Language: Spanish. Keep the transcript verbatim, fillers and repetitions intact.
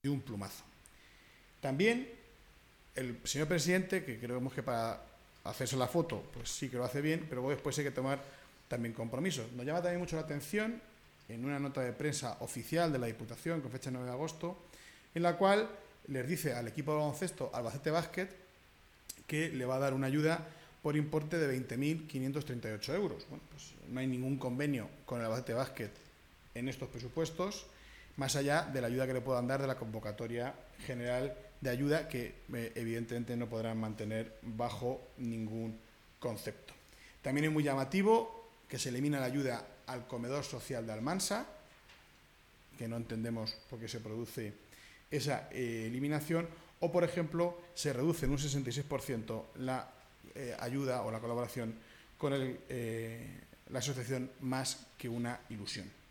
de un plumazo. También el señor presidente, que creemos que para hacerse la foto, pues sí que lo hace bien, pero después hay que tomar también compromisos. Nos llama también mucho la atención en una nota de prensa oficial de la Diputación con fecha nueve de agosto, en la cual les dice al equipo de baloncesto Albacete Basket que le va a dar una ayuda por importe de veinte mil quinientos treinta y ocho euros. Bueno, pues no hay ningún convenio con el Albacete Basket en estos presupuestos, más allá de la ayuda que le puedan dar de la convocatoria general de ayuda que eh, evidentemente no podrán mantener bajo ningún concepto. También es muy llamativo que se elimina la ayuda al comedor social de Almansa, que no entendemos por qué se produce esa eh, eliminación, o por ejemplo se reduce en un sesenta y seis por ciento la eh, ayuda o la colaboración con el, eh, la asociación Más que una ilusión.